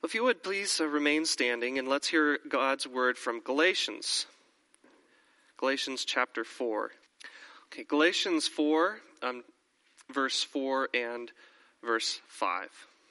If you would please remain standing, and let's hear God's word from Galatians. Galatians chapter 4. Okay, Galatians 4, verse 4 and verse 5.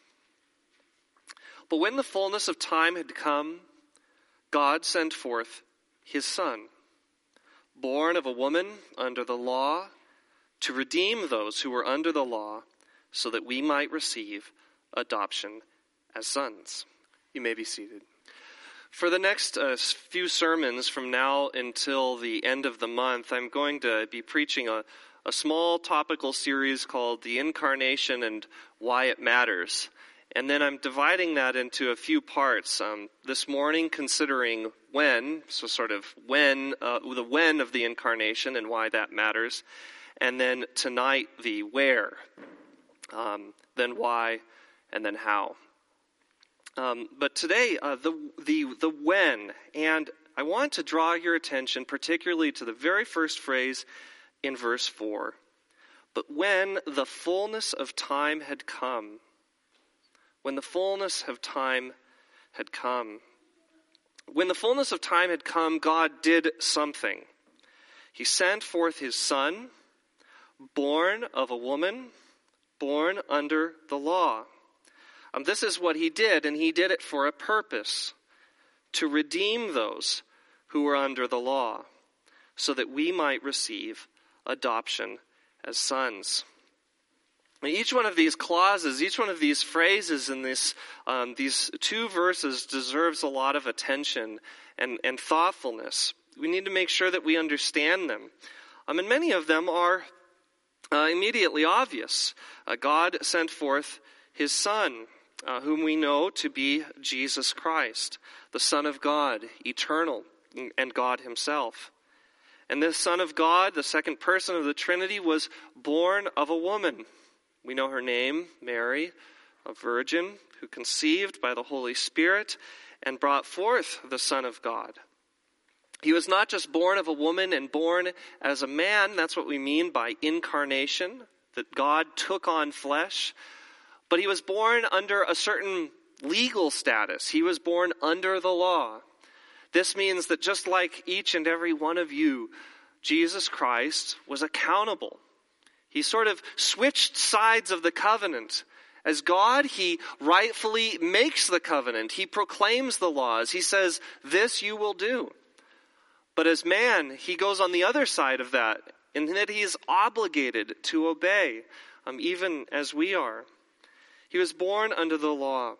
But when the fullness of time had come, God sent forth his Son, born of a woman under the law, to redeem those who were under the law, so that we might receive adoption as sons. You may be seated. For the next few sermons from now until the end of the month, I'm going to be preaching a small topical series called The Incarnation and Why It Matters. And then I'm dividing that into a few parts. This morning, considering when, so sort of the when of the Incarnation and why that matters. And then tonight, the where, then why, and then how. But today, the when, and I want to draw your attention particularly to the very first phrase in verse 4. But when the fullness of time had come, when the fullness of time had come, when the fullness of time had come, God did something. He sent forth his Son, born of a woman, born under the law. This is what he did, and he did it for a purpose, to redeem those who were under the law, so that we might receive adoption as sons. Each one of these clauses, each one of these phrases in these two verses deserves a lot of attention and thoughtfulness. We need to make sure that we understand them. And many of them are immediately obvious. God sent forth his Son, whom we know to be Jesus Christ, the Son of God, eternal, and God himself. And this Son of God, the second person of the Trinity, was born of a woman. We know her name, Mary, a virgin who conceived by the Holy Spirit and brought forth the Son of God. He was not just born of a woman and born as a man. That's what we mean by incarnation, that God took on flesh. But he was born under a certain legal status. He was born under the law. This means that just like each and every one of you, Jesus Christ was accountable. He sort of switched sides of the covenant. As God, he rightfully makes the covenant. He proclaims the laws. He says, this you will do. But as man, he goes on the other side of that, in that he is obligated to obey, even as we are. He was born under the law.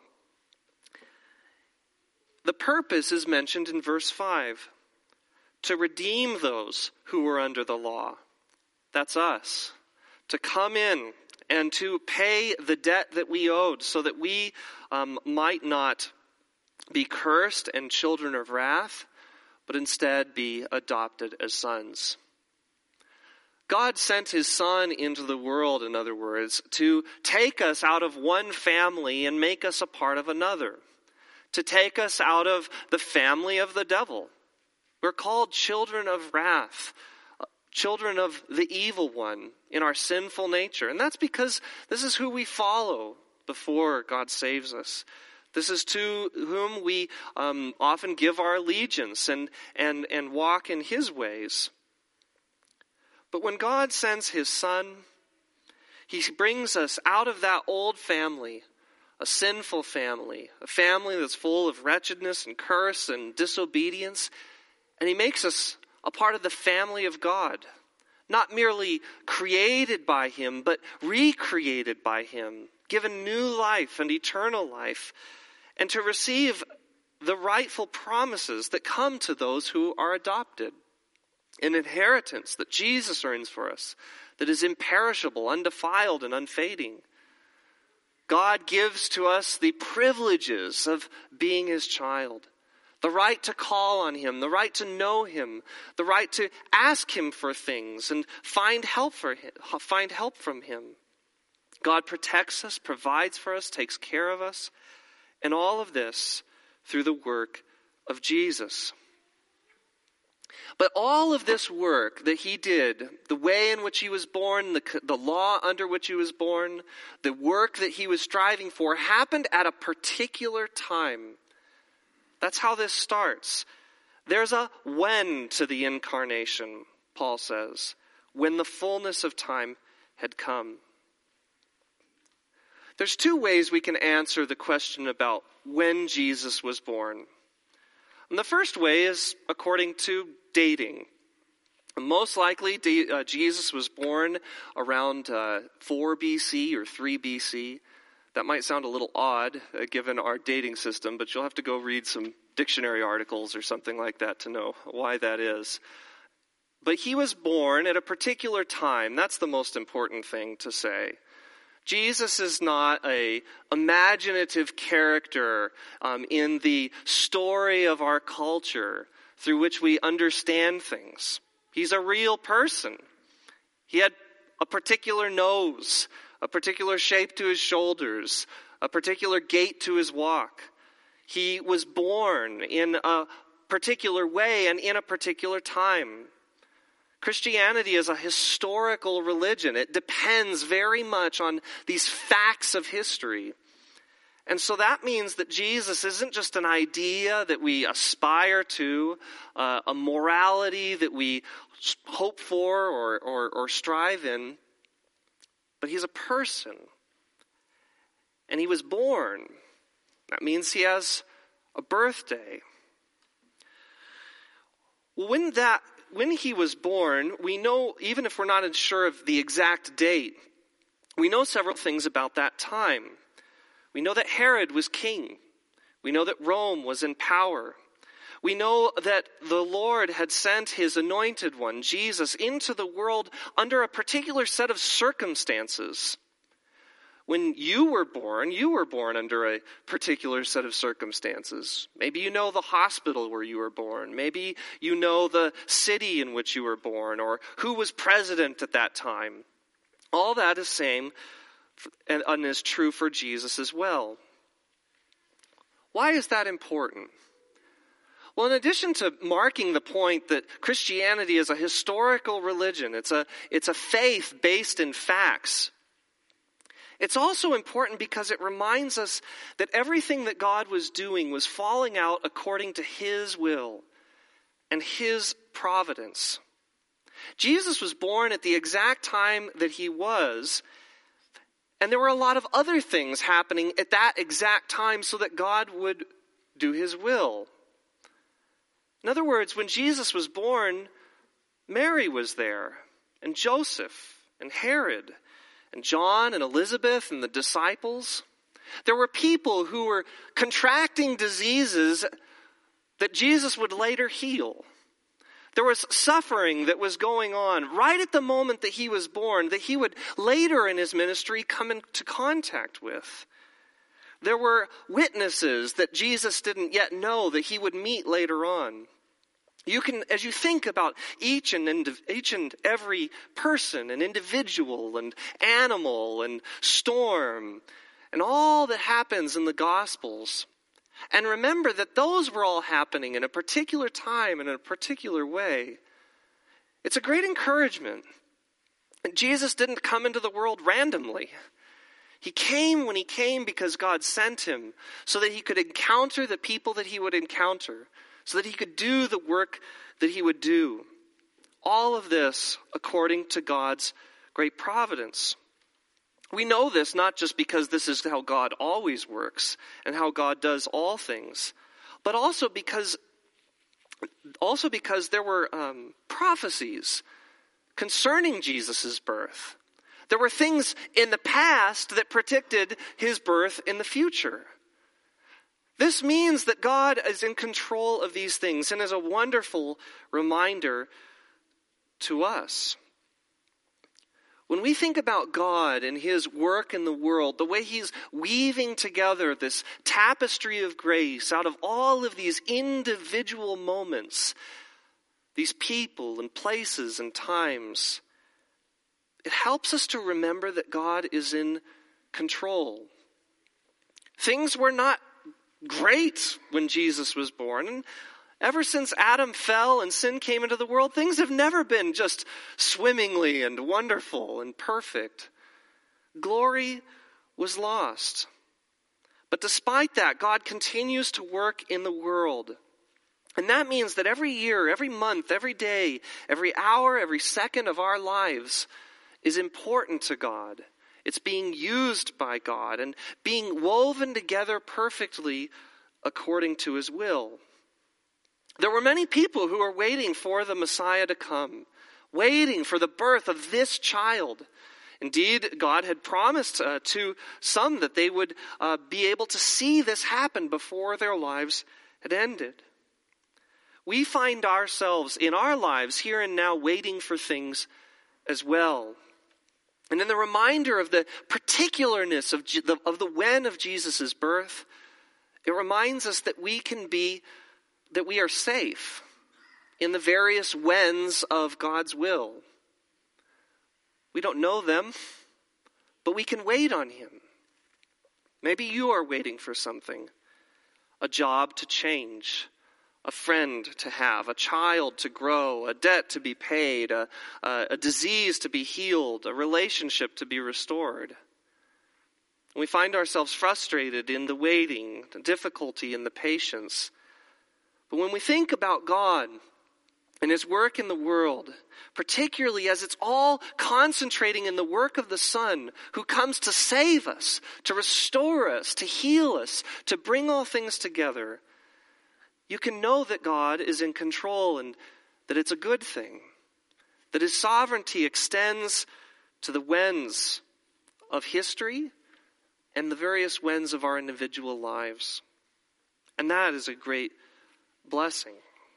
The purpose is mentioned in verse 5, to redeem those who were under the law. That's us. To come in and to pay the debt that we owed so that we might not be cursed and children of wrath, but instead be adopted as sons. God sent his Son into the world, in other words, to take us out of one family and make us a part of another. To take us out of the family of the devil. We're called children of wrath, children of the evil one in our sinful nature. And that's because this is who we follow before God saves us. This is to whom we often give our allegiance and walk in his ways. But when God sends his Son, he brings us out of that old family, a sinful family, a family that's full of wretchedness and curse and disobedience, and he makes us a part of the family of God, not merely created by him, but recreated by him, given new life and eternal life, and to receive the rightful promises that come to those who are adopted. An inheritance that Jesus earns for us, that is imperishable, undefiled, and unfading. God gives to us the privileges of being his child, the right to call on him, the right to know him, the right to ask him for things and find help from him. God protects us, provides for us, takes care of us, and all of this through the work of Jesus. But all of this work that he did, the way in which he was born, the law under which he was born, the work that he was striving for, happened at a particular time. That's how this starts. There's a when to the incarnation, Paul says, when the fullness of time had come. There's two ways we can answer the question about when Jesus was born. And the first way is according to dating. Most likely, Jesus was born around 4 BC or 3 BC. That might sound a little odd given our dating system, but you'll have to go read some dictionary articles or something like that to know why that is. But he was born at a particular time. That's the most important thing to say. Jesus is not an imaginative character in the story of our culture through which we understand things. He's a real person. He had a particular nose, a particular shape to his shoulders, a particular gait to his walk. He was born in a particular way and in a particular time. Christianity is a historical religion. It depends very much on these facts of history. And so that means that Jesus isn't just an idea that we aspire to, a morality that we hope for or strive in, but he's a person. And he was born. That means he has a birthday. Well, when he was born, we know, even if we're not sure of the exact date, we know several things about that time. We know that Herod was king. We know that Rome was in power. We know that the Lord had sent his anointed one, Jesus, into the world under a particular set of circumstances. When you were born under a particular set of circumstances. Maybe you know the hospital where you were born. Maybe you know the city in which you were born, or who was president at that time. All that is same and is true for Jesus as well. Why is that important? Well, in addition to marking the point that Christianity is a historical religion, it's a faith based in facts, it's also important because it reminds us that everything that God was doing was falling out according to his will and his providence. Jesus was born at the exact time that he was, and there were a lot of other things happening at that exact time so that God would do his will. In other words, when Jesus was born, Mary was there, and Joseph, and Herod, and John, and Elizabeth, and the disciples. There were people who were contracting diseases that Jesus would later heal. There was suffering that was going on right at the moment that he was born, that he would later in his ministry come into contact with. There were witnesses that Jesus didn't yet know that he would meet later on. You can, as you think about each and every person and individual and animal and storm and all that happens in the Gospels, and remember that those were all happening in a particular time and in a particular way. It's a great encouragement. Jesus didn't come into the world randomly. He came when he came because God sent him so that he could encounter the people that he would encounter, so that he could do the work that he would do. All of this according to God's great providence. We know this not just because this is how God always works and how God does all things, but also because there were prophecies concerning Jesus' birth. There were things in the past that predicted his birth in the future. This means that God is in control of these things and is a wonderful reminder to us. When we think about God and his work in the world, the way he's weaving together this tapestry of grace out of all of these individual moments, these people and places and times, it helps us to remember that God is in control. Things were not great when Jesus was born, Ever since Adam fell and sin came into the world, things have never been just swimmingly and wonderful and perfect. Glory was lost. But despite that, God continues to work in the world. And that means that every year, every month, every day, every hour, every second of our lives is important to God. It's being used by God and being woven together perfectly according to his will. There were many people who were waiting for the Messiah to come, waiting for the birth of this child. Indeed, God had promised to some that they would be able to see this happen before their lives had ended. We find ourselves in our lives here and now waiting for things as well. And in the reminder of the particularness of the when of Jesus' birth, it reminds us that we are safe in the various whens of God's will. We don't know them, but we can wait on him. Maybe you are waiting for something, a job to change, a friend to have, a child to grow, a debt to be paid, a disease to be healed, a relationship to be restored. We find ourselves frustrated in the waiting, the difficulty in the patience. But when we think about God and his work in the world, particularly as it's all concentrating in the work of the Son who comes to save us, to restore us, to heal us, to bring all things together, you can know that God is in control and that it's a good thing, that his sovereignty extends to the whens of history and the various whens of our individual lives. And that is a great blessing.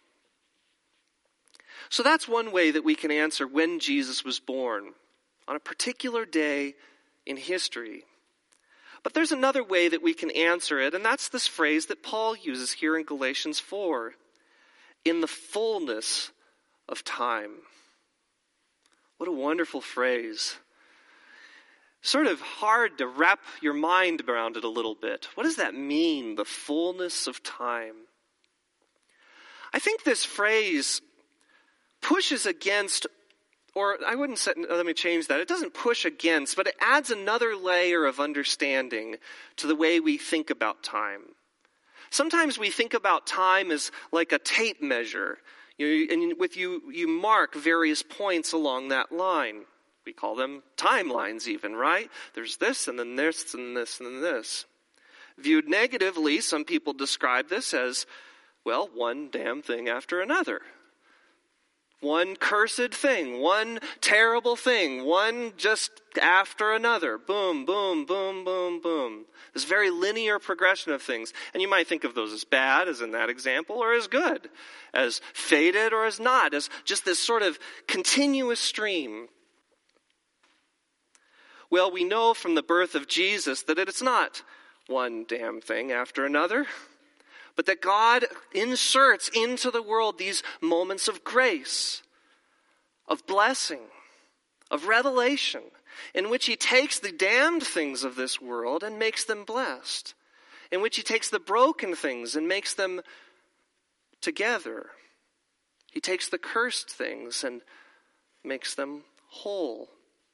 So that's one way that we can answer when Jesus was born, on a particular day in history. But there's another way that we can answer it, and that's this phrase that Paul uses here in Galatians 4, in the fullness of time. What a wonderful phrase. Sort of hard to wrap your mind around it a little bit. What does that mean, the fullness of time? I think this phrase pushes against, or I wouldn't say, let me change that. It doesn't push against, but it adds another layer of understanding to the way we think about time. Sometimes we think about time as like a tape measure, you mark various points along that line. We call them timelines even, right? There's this, and then this, and this, and then this. Viewed negatively, some people describe this as, well, one damn thing after another. One cursed thing, one terrible thing, one just after another. Boom, boom, boom, boom, boom. This very linear progression of things. And you might think of those as bad, as in that example, or as good, as fated or as not, as just this sort of continuous stream. Well, we know from the birth of Jesus that it's not one damn thing after another, but that God inserts into the world these moments of grace, of blessing, of revelation, in which he takes the damned things of this world and makes them blessed, in which he takes the broken things and makes them together. He takes the cursed things and makes them whole.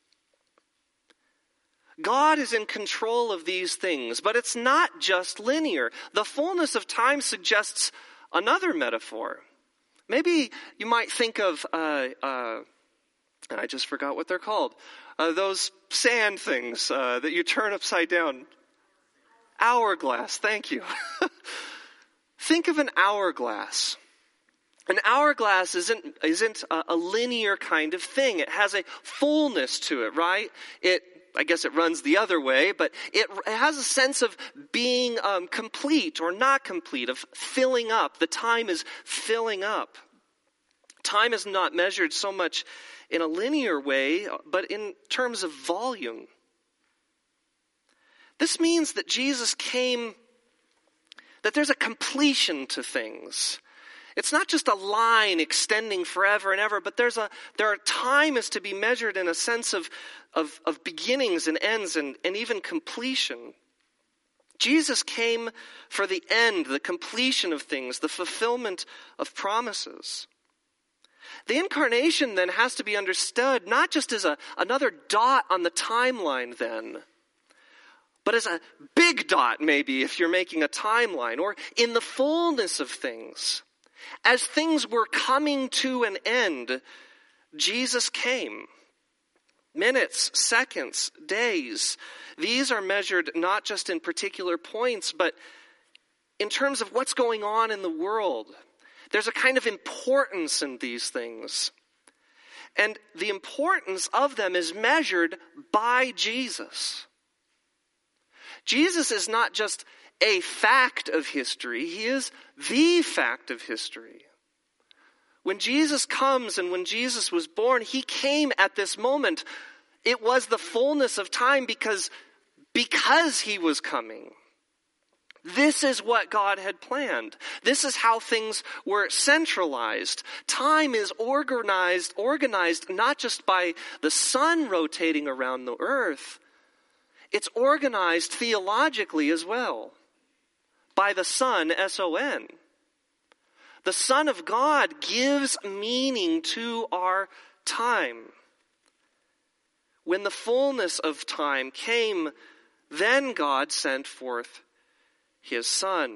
God is in control of these things, but it's not just linear. The fullness of time suggests another metaphor. Maybe you might think of, and I just forgot what they're called, those sand things that you turn upside down. Hourglass, thank you. Think of an hourglass. An hourglass isn't a linear kind of thing. It has a fullness to it, right? I guess it runs the other way, but it has a sense of being complete or not complete, of filling up. The time is filling up. Time is not measured so much in a linear way, but in terms of volume. This means that Jesus came, that there's a completion to things. It's not just a line extending forever and ever, but time is to be measured in a sense of beginnings and ends and even completion. Jesus came for the end, the completion of things, the fulfillment of promises. The incarnation then has to be understood not just as another dot on the timeline then, but as a big dot maybe if you're making a timeline, or in the fullness of things. As things were coming to an end, Jesus came. Minutes, seconds, days. These are measured not just in particular points, but in terms of what's going on in the world. There's a kind of importance in these things. And the importance of them is measured by Jesus. Jesus is not just a fact of history. He is the fact of history. When Jesus comes and when Jesus was born, he came at this moment. It was the fullness of time because he was coming. This is what God had planned. This is how things were centralized. Time is organized not just by the sun rotating around the earth. It's organized theologically as well by the Son, S-O-N. The Son of God gives meaning to our time. When the fullness of time came, then God sent forth his Son.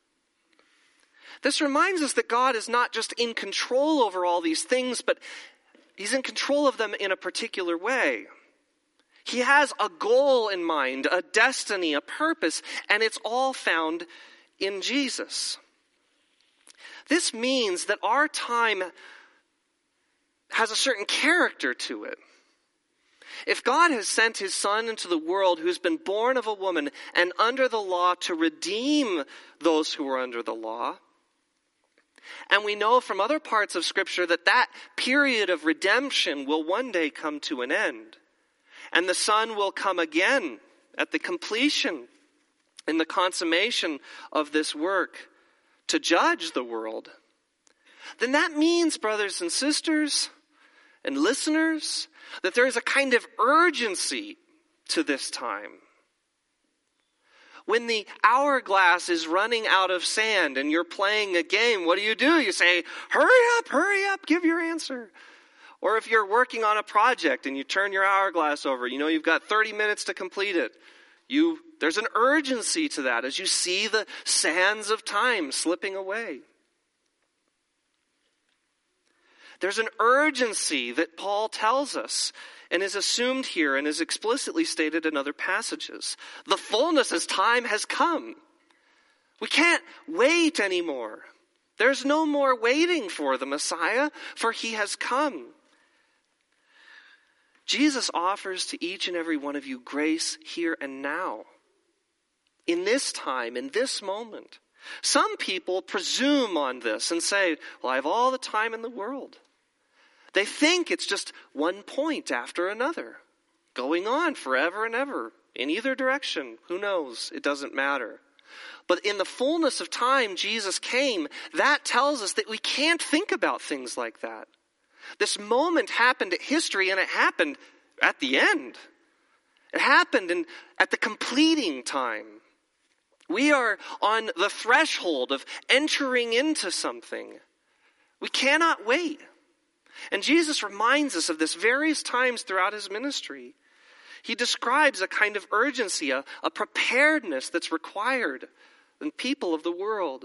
This reminds us that God is not just in control over all these things, but he's in control of them in a particular way. He has a goal in mind, a destiny, a purpose, and it's all found in Jesus. This means that our time has a certain character to it. If God has sent his Son into the world who's been born of a woman and under the law to redeem those who are under the law, and we know from other parts of Scripture that period of redemption will one day come to an end, and the Son will come again at the completion and the consummation of this work to judge the world, then that means, brothers and sisters and listeners, that there is a kind of urgency to this time. When the hourglass is running out of sand and you're playing a game, what do? You say, hurry up, give your answer. Or if you're working on a project and you turn your hourglass over, you've got 30 minutes to complete it. There's an urgency to that as you see the sands of time slipping away. There's an urgency that Paul tells us and is assumed here and is explicitly stated in other passages. The fullness of time has come. We can't wait anymore. There's no more waiting for the Messiah, for he has come. Jesus offers to each and every one of you grace here and now. In this time, in this moment. Some people presume on this and say, well, I have all the time in the world. They think it's just one point after another, going on forever and ever, in either direction. Who knows? It doesn't matter. But in the fullness of time, Jesus came. That tells us that we can't think about things like that. This moment happened at history, and it happened at the end. It happened at the completing time. We are on the threshold of entering into something. We cannot wait. And Jesus reminds us of this various times throughout his ministry. He describes a kind of urgency, a preparedness that's required in people of the world.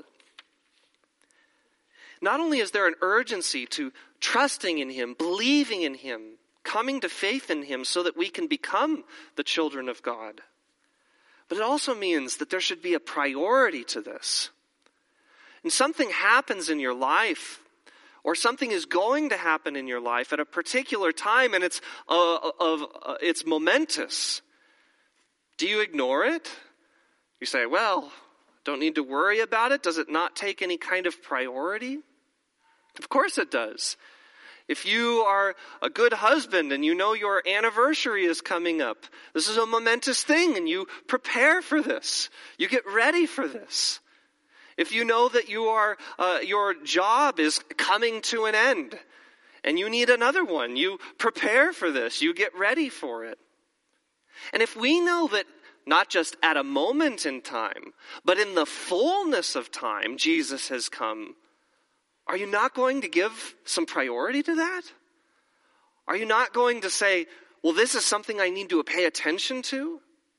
Not only is there an urgency to trusting in him, believing in him, coming to faith in him so that we can become the children of God, but it also means that there should be a priority to this. And something happens in your life, or something is going to happen in your life at a particular time, and it's momentous. Do you ignore it? You say, well, don't need to worry about it. Does it not take any kind of priority? Of course it does. If you are a good husband and you know your anniversary is coming up, this is a momentous thing and you prepare for this. You get ready for this. If you know that your job is coming to an end and you need another one, you prepare for this. You get ready for it. And if we know that not just at a moment in time, but in the fullness of time, Jesus has come, are you not going to give some priority to that? Are you not going to say, well, this is something I need to pay attention to?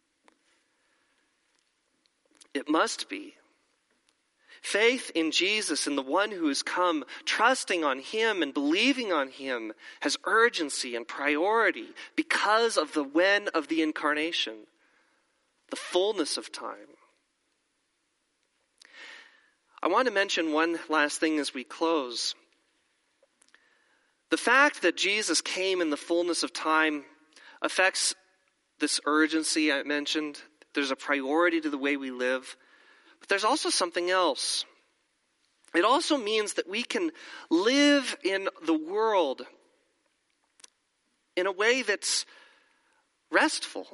It must be. Faith in Jesus and the one who has come, trusting on him and believing on him, has urgency and priority because of the when of the incarnation, the fullness of time. I want to mention one last thing as we close. The fact that Jesus came in the fullness of time affects this urgency I mentioned. There's a priority to the way we live. But there's also something else. It also means that we can live in the world in a way that's restful.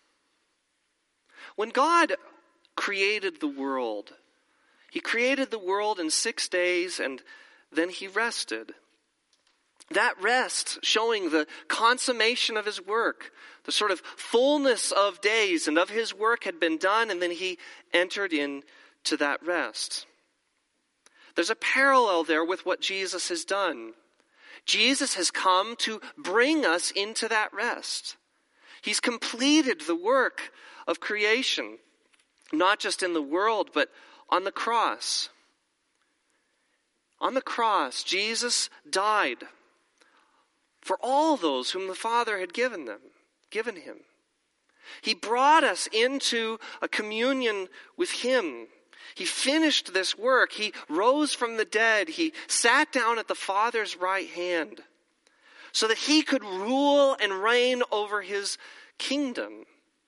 When God created the world, he created the world in 6 days and then he rested. That rest showing the consummation of his work, the sort of fullness of days and of his work had been done, and then he entered into that rest. There's a parallel there with what Jesus has done. Jesus has come to bring us into that rest. He's completed the work of creation, not just in the world, but on the cross. On the cross, Jesus died for all those whom the Father had given him. He brought us into a communion with him. He finished this work. He rose from the dead. He sat down at the Father's right hand so that he could rule and reign over his kingdom.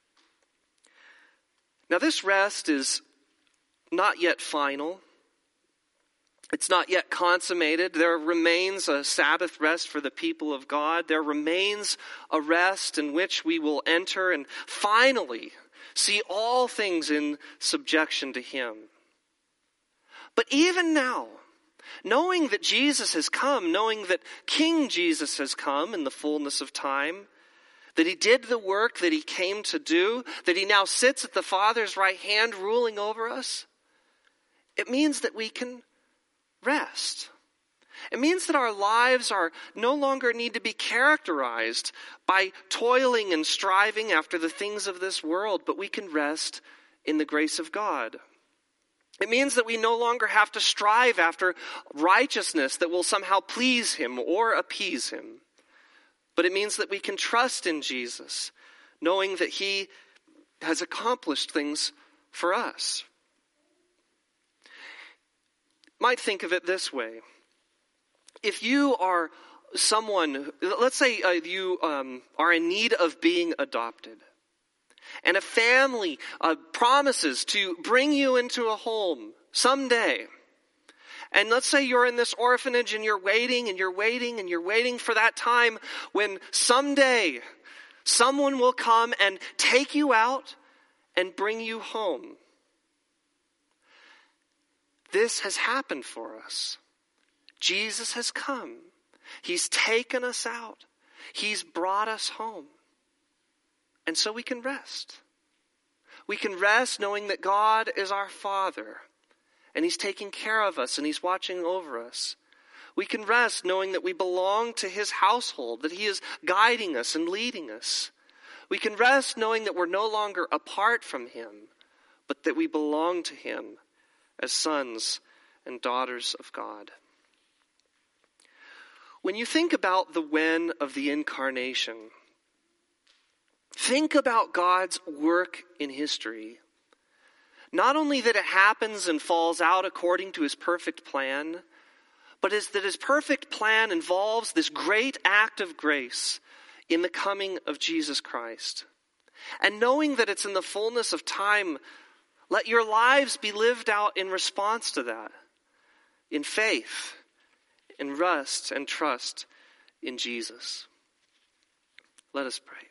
Now, this rest is not yet final. It's not yet consummated. There remains a Sabbath rest for the people of God. There remains a rest in which we will enter and finally see all things in subjection to him. But even now, knowing that Jesus has come, knowing that King Jesus has come in the fullness of time, that he did the work that he came to do, that he now sits at the Father's right hand ruling over us, it means that we can rest. It means that our lives are no longer need to be characterized by toiling and striving after the things of this world, but we can rest in the grace of God. It means that we no longer have to strive after righteousness that will somehow please him or appease him. But it means that we can trust in Jesus, knowing that he has accomplished things for us. Might think of it this way. If you are someone, let's say you are in need of being adopted, and a family promises to bring you into a home someday, and let's say you're in this orphanage and you're waiting and you're waiting and you're waiting for that time when someday someone will come and take you out and bring you home. This has happened for us. Jesus has come. He's taken us out. He's brought us home. And so we can rest. We can rest knowing that God is our Father, and he's taking care of us, and he's watching over us. We can rest knowing that we belong to his household, that he is guiding us and leading us. We can rest knowing that we're no longer apart from him, but that we belong to him as sons and daughters of God. When you think about the when of the incarnation, think about God's work in history. Not only that it happens and falls out according to his perfect plan, but is that his perfect plan involves this great act of grace in the coming of Jesus Christ. And knowing that it's in the fullness of time, let your lives be lived out in response to that, in faith, in rest and trust in Jesus. Let us pray.